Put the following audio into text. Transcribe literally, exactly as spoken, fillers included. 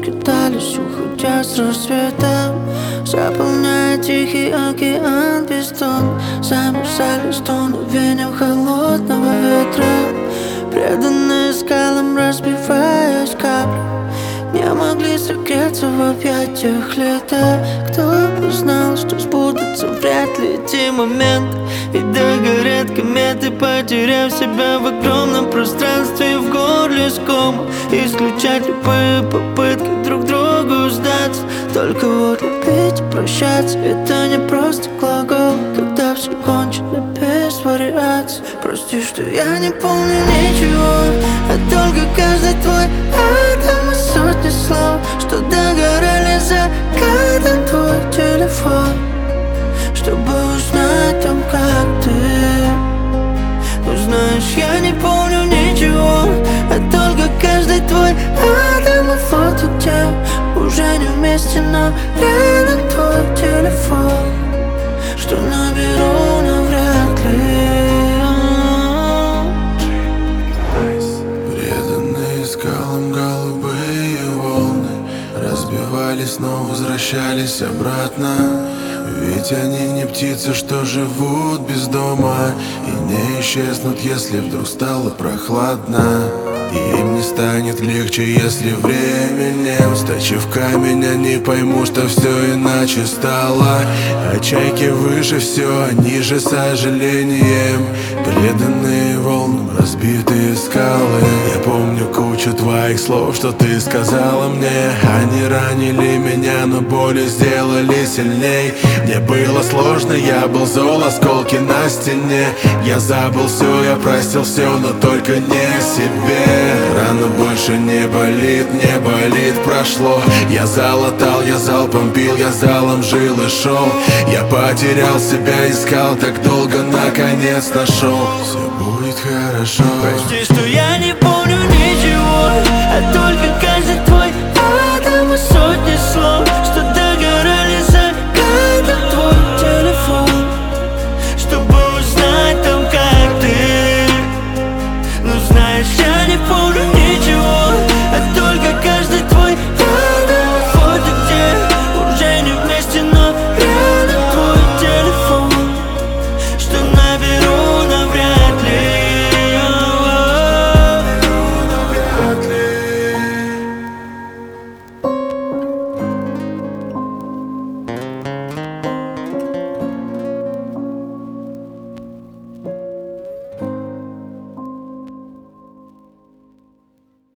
разлетались, уходя с рассветом, заполняя тихий океан без тон. Замерзали стоны веянием холодного ветра, преданные скалам, разбиваясь капли, не могли согреться в объятиях лета. Кто бы знал, что сбудутся вряд ли эти моменты, ведь догорят кометы, потеряв себя в огромном пространстве. В горле ском исключать любые попытки друг другу сдаться. Только вот любить и прощаться — это не просто глагол, когда все кончено без вариаций. Прости, что я не помню ничего, а только каждый твой атом и сотни слов, что догорали за кадром твой телефон, чтобы узнать там, как ты. Но знаешь, я не помню ничего, а только каждый твой атом и фото, где уже не вместе, но рядом твой телефон, что наберу навряд ли. Преданные скалам голубые волны разбивались, но возвращались обратно. Ведь они не птицы, что живут без дома и не исчезнут, если вдруг стало прохладно. И им не станет легче, если временем, сточив камень, они поймут, что все иначе стало. А чайки выше все, они же сожалением, преданные волнам разбитые скалы. Я помню кучу твоих слов, что ты сказала мне. Они ранили меня, но боли сделали сильней. Мне было сложно, я был зол, осколки на стене. Я забыл все, я простил все, но только не себе. Рана больше не болит, не болит, прошло. Я залатал, я залпом пил, я залом жил и шел. Я потерял себя, искал так долго, наконец нашел. Все будет хорошо. Прости, что я не помню ничего, а то